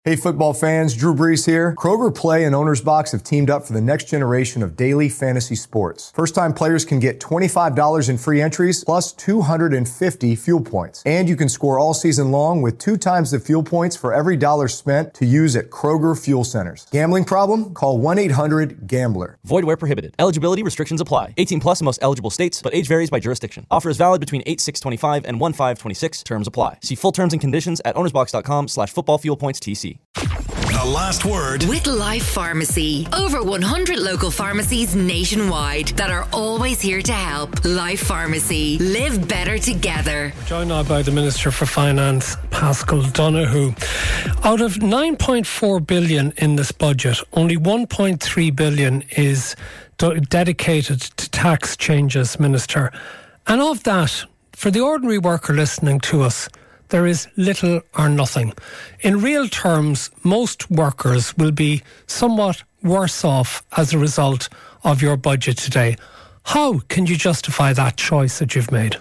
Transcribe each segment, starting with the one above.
Hey football fans, Drew Brees here. Kroger Play and Owner's Box have teamed up for the next generation of daily fantasy sports. First-time players can get $25 in free entries plus 250 fuel points. And you can score all season long with 2 times the fuel points for every dollar spent to use at Kroger Fuel Centers. Gambling problem? Call 1-800-GAMBLER. Void where prohibited. Eligibility restrictions apply. 18 plus in most eligible states, but age varies by jurisdiction. Offer is valid between 8/6/25 and 1/5/26. Terms apply. See full terms and conditions at ownersbox.com/footballfuelpointstc. The last word with Life Pharmacy. Over 100 local pharmacies nationwide that are always here to help. Life Pharmacy. Live better together. We're joined now by the Minister for Finance, Paschal Donohoe. Out of 9.4 billion in this budget, only 1.3 billion is dedicated to tax changes, Minister. And of that, for the ordinary worker listening to us, there is little or nothing. In real terms, most workers will be somewhat worse off as a result of your budget today. How can you justify that choice that you've made?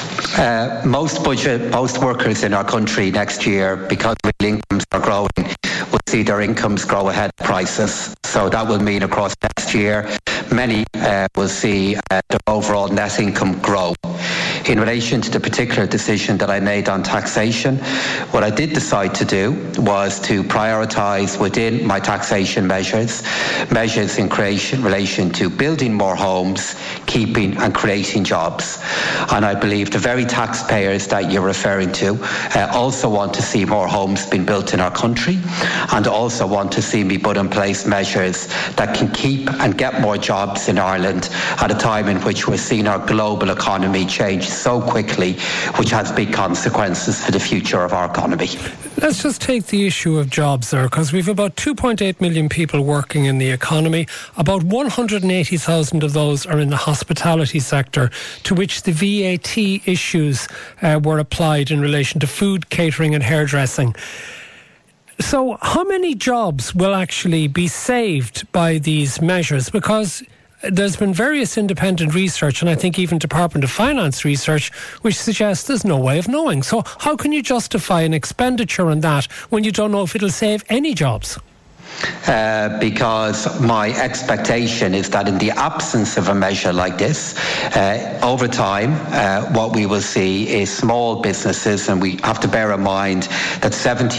Most workers in our country next year, because real incomes are growing, will see their incomes grow ahead of prices. So that will mean across next year, many will see their overall net income grow. In relation to the particular decision that I made on taxation, what I did decide to do was to prioritise within my taxation measures in relation to building more homes, keeping and creating jobs. And I believe the very taxpayers that you're referring to also want to see more homes being built in our country, and also want to see me put in place measures that can keep and get more jobs in Ireland at a time in which we're seeing our global economy change so quickly, which has big consequences for the future of our economy. Let's just take the issue of jobs there, because we've about 2.8 million people working in the economy. About 180,000 of those are in the hospitality sector, to which the VAT issues were applied in relation to food, catering and hairdressing. So how many jobs will actually be saved by these measures? Because there's been various independent research, and I think even Department of Finance research, which suggests there's no way of knowing. So how can you justify an expenditure on that when you don't know if it'll save any jobs? Because my expectation is that in the absence of a measure like this, over time, what we will see is small businesses, and we have to bear in mind that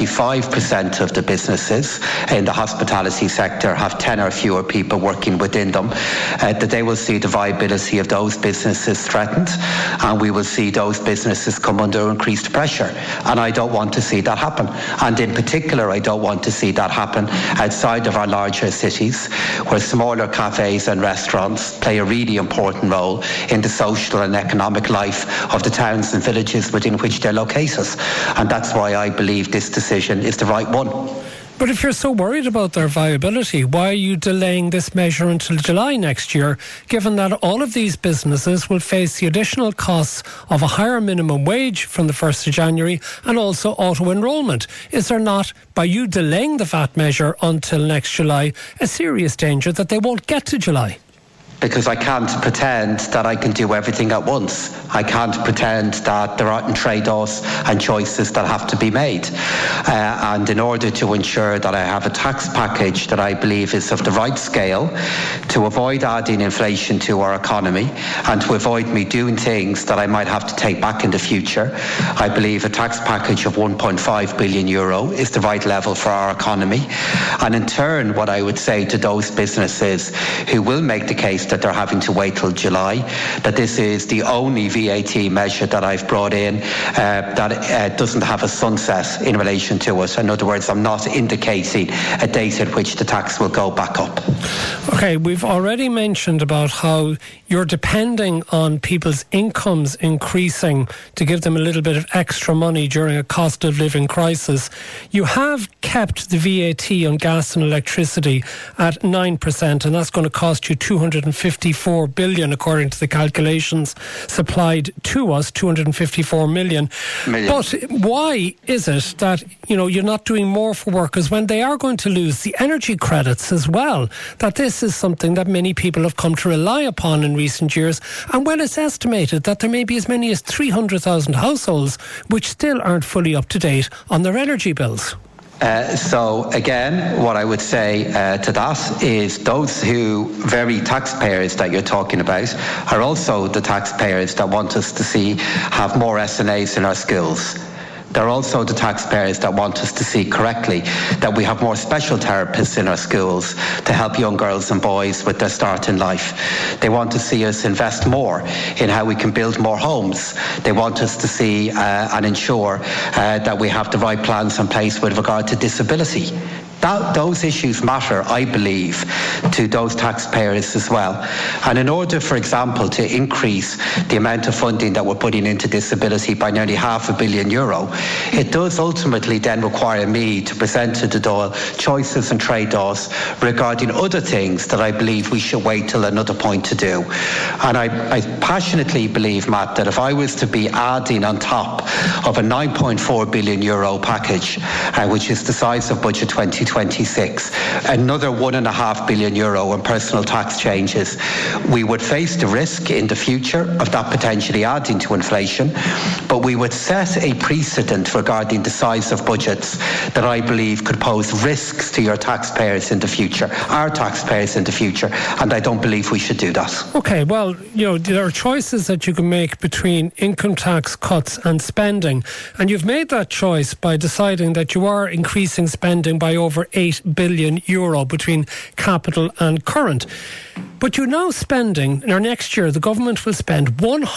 75% of the businesses in the hospitality sector have 10 or fewer people working within them, that they will see the viability of those businesses threatened, and we will see those businesses come under increased pressure. And I don't want to see that happen. And in particular, I don't want to see that happen outside of our larger cities, where smaller cafes and restaurants play a really important role in the social and economic life of the towns and villages within which they're located. And that's why I believe this decision is the right one. But if you're so worried about their viability, why are you delaying this measure until July next year, given that all of these businesses will face the additional costs of a higher minimum wage from the 1st of January and also auto-enrolment? Is there not, by you delaying the VAT measure until next July, a serious danger that they won't get to July? Because I can't pretend that I can do everything at once. I can't pretend that there aren't trade-offs and choices that have to be made. And in order to ensure that I have a tax package that I believe is of the right scale, to avoid adding inflation to our economy, and to avoid me doing things that I might have to take back in the future, I believe a tax package of €1.5 billion is the right level for our economy. And in turn, what I would say to those businesses who will make the case that they're having to wait till July, that this is the only VAT measure that I've brought in that doesn't have a sunset in relation to it. In other words, I'm not indicating a date at which the tax will go back up. Okay, we've already mentioned about how you're depending on people's incomes increasing to give them a little bit of extra money during a cost of living crisis. You have kept the VAT on gas and electricity at 9%, and that's going to cost you 254 billion, according to the calculations supplied to us, 254 million. But why is it that, you're not doing more for workers when they are going to lose the energy credits as well? That this is something that many people have come to rely upon in recent years, and when it's estimated that there may be as many as 300,000 households which still aren't fully up to date on their energy bills. So again, what I would say to that is those very taxpayers that you're talking about are also the taxpayers that want us to see have more SNAs in our schools. They're also the taxpayers that want us to see correctly that we have more special therapists in our schools to help young girls and boys with their start in life. They want to see us invest more in how we can build more homes. They want us to see and ensure that we have the right plans in place with regard to disability. Those issues matter, I believe, to those taxpayers as well. And in order, for example, to increase the amount of funding that we're putting into disability by nearly €500 million, it does ultimately then require me to present to the Dáil choices and trade-offs regarding other things that I believe we should wait till another point to do. And I passionately believe, Matt, that if I was to be adding on top of a €9.4 billion package, which is the size of Budget 2026, another €1.5 billion in personal tax changes, we would face the risk in the future of that potentially adding to inflation, but we would set a precedent regarding the size of budgets that I believe could pose risks to your taxpayers in the future, our taxpayers in the future, and I don't believe we should do that. Okay, well, there are choices that you can make between income tax cuts and spending, and you've made that choice by deciding that you are increasing spending by over €8 billion between capital and current. But you're now spending, next year the government will spend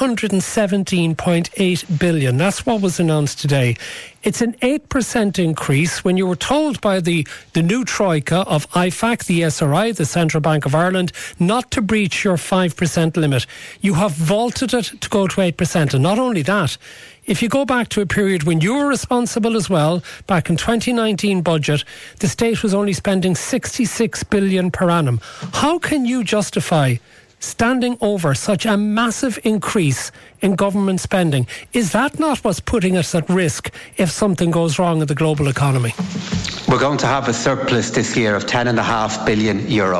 €117.8 billion. That's what was announced today. It's an 8% increase when you were told by the new troika of IFAC, the SRI, the Central Bank of Ireland, not to breach your 5% limit. You have vaulted it to go to 8%. And not only that, if you go back to a period when you were responsible as well, back in 2019 budget, the state was only spending €66 billion per annum. How can you justify standing over such a massive increase in government spending? Is that not what's putting us at risk if something goes wrong in the global economy? We're going to have a surplus this year of €10.5 billion.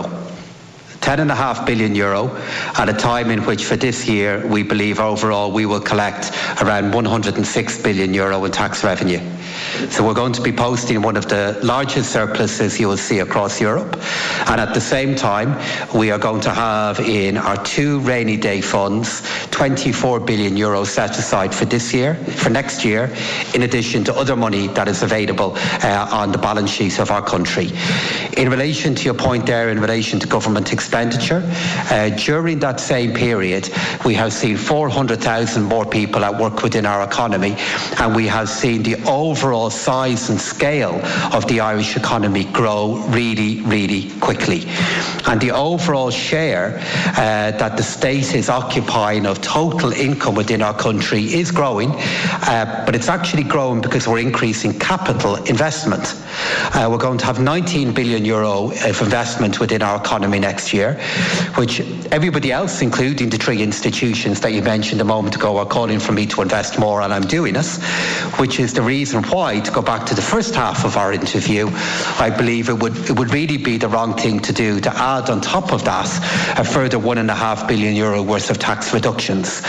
€10.5 billion at a time in which for this year we believe overall we will collect around €106 billion in tax revenue. So we're going to be posting one of the largest surpluses you will see across Europe, and at the same time we are going to have in our two rainy day funds €24 billion set aside for this year, for next year, in addition to other money that is available on the balance sheet of our country. In relation to your point there, in relation to government expenditure, during that same period we have seen 400,000 more people at work within our economy, and we have seen the overall size and scale of the Irish economy grow really, really quickly. And the overall share that the state is occupying of total income within our country is growing, but it's actually growing because we're increasing capital investment. We're going to have €19 billion of investment within our economy next year, which everybody else, including the three institutions that you mentioned a moment ago, are calling for me to invest more, and I'm doing it, which is the reason why, to go back to the first half of our interview, I believe it would really be the wrong thing to do to add on top of that a further €1.5 billion worth of tax reductions,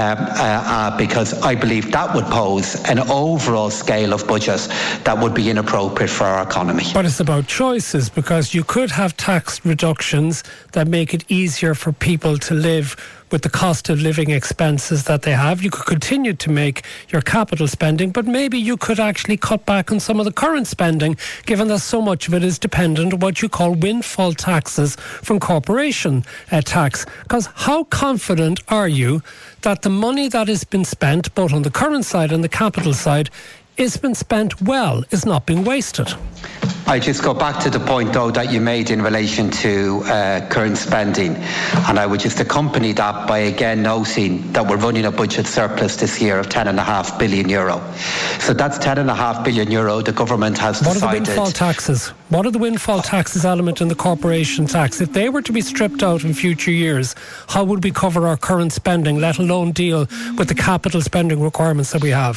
because I believe that would pose an overall scale of budget that would be inappropriate for our economy. But it's about choices, because you could have tax reductions that make it easier for people to live with the cost of living expenses that they have. You could continue to make your capital spending, but maybe you could actually cut back on some of the current spending, given that so much of it is dependent on what you call windfall taxes from corporation tax. Because how confident are you that the money that has been spent, both on the current side and the capital side, is been spent well, is not being wasted? I just go back to the point, though, that you made in relation to current spending, and I would just accompany that by again noting that we're running a budget surplus this year of €10.5 billion. So that's €10.5 billion the government has decided. What are the windfall taxes? What are the windfall taxes element in the corporation tax? If they were to be stripped out in future years, how would we cover our current spending, let alone deal with the capital spending requirements that we have?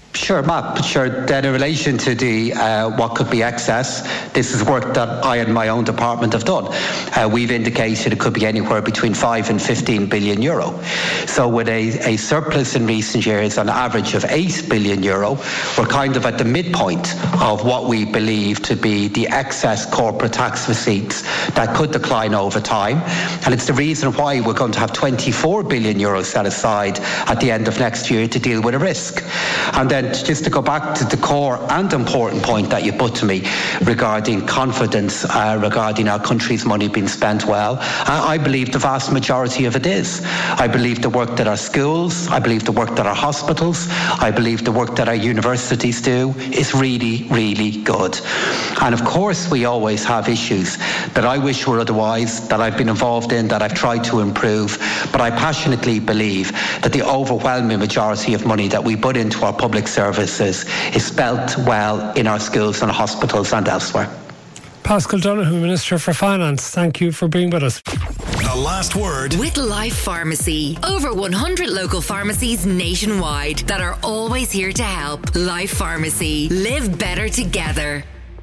Sure, Matt. Sure. Then in relation to the what could be excess, this is work that I and my own department have done. We've indicated it could be anywhere between 5 and 15 billion euro. So with a surplus in recent years on average of 8 billion euro, we're kind of at the midpoint of what we believe to be the excess corporate tax receipts that could decline over time. And it's the reason why we're going to have 24 billion euro set aside at the end of next year to deal with a risk. And then just to go back to the core and important point that you put to me regarding confidence, regarding our country's money being spent well, I believe the vast majority of it is. I believe the work that our schools, I believe the work that our hospitals, I believe the work that our universities do is really, really good. And of course we always have issues that I wish were otherwise, that I've been involved in, that I've tried to improve, but I passionately believe that the overwhelming majority of money that we put into our public services is spelt well in our schools and hospitals and elsewhere. Paschal Donohoe, Minister for Finance, thank you for being with us. The last word with Life Pharmacy. Over 100 local pharmacies nationwide that are always here to help. Life Pharmacy. Live better together.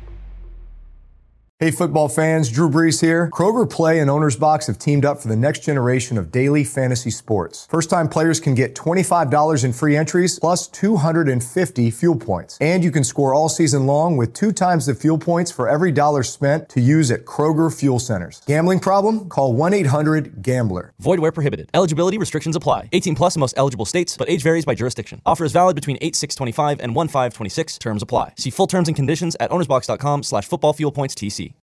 Hey football fans, Drew Brees here. Kroger Play and Owner's Box have teamed up for the next generation of daily fantasy sports. First-time players can get $25 in free entries plus 250 fuel points. And you can score all season long with 2 times the fuel points for every dollar spent to use at Kroger fuel centers. Gambling problem? Call 1-800-GAMBLER. Void where prohibited. Eligibility restrictions apply. 18 plus in most eligible states, but age varies by jurisdiction. Offer is valid between 8/6/25 and 1/5/26. Terms apply. See full terms and conditions at ownersbox.com/footballfuelpointstc.